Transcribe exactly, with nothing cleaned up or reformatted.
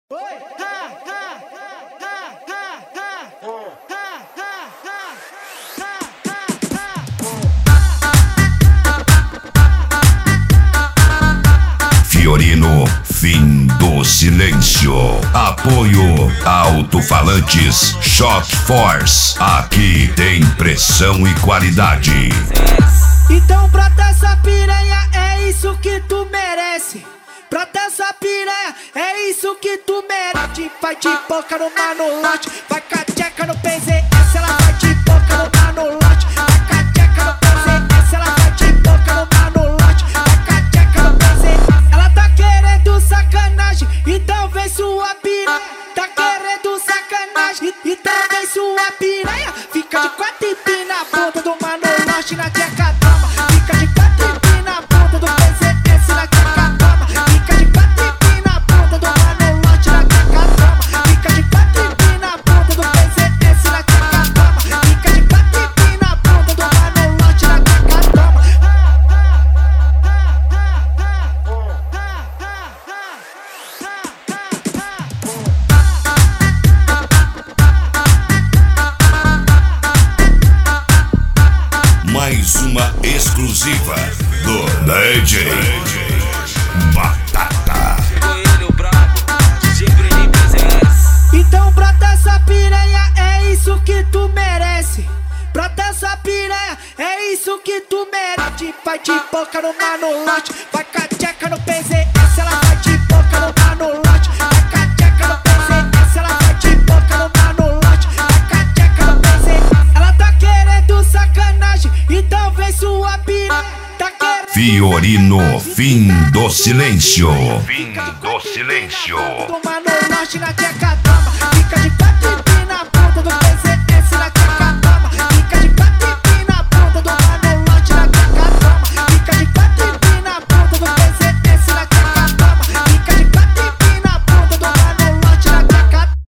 Oi! Ha, ha, ha, ha, ha, ha. Fiorino, fim do silêncio. Apoio Alto-Falantes Shock Force. Aqui tem pressão e qualidade. Então brota essa piranha, é isso que tu merece. Brota essa piranha, é isso que tu merece. Vai de boca no manolote, vai com a tcheca no P Z S. Ela vai de boca no manolote, vai com a tcheca no P Z S. Ela vai de boca no manolote, vai com a tcheca no P Z S. Ela tá querendo sacanagem, então vem sua piranha. Tá querendo sacanagem, então vem sua piranha. Fica de quatro e pina na bunda do manolote na tcheca dama. Fica de quatro e pina na bunda do P Z S na tcheca dama. Fica de quatro e pina na bunda do manolote na tcheca dama. Fica de quatro e pina na bunda do P Z S na tcheca dama. Fica de quatro e pina na bunda do manolote na tcheca dama. Mais uma exclusiva do D J Batata. Então brota essa piranha, é isso que tu merece. Brota essa piranha, é isso que tu merece. Vai de boca no manolote, vai com a tcheca no P Z S. Ela vai de boca no manolote, vai com a tcheca no P Z S. Ela vai de boca no manolote, vai com a tcheca no P Z S. Ela tá querendo sacanagem, então vem sua piranha. Tá querendo Fiorino, fim do silêncio. Fim do silêncio. do manolote na tcheca.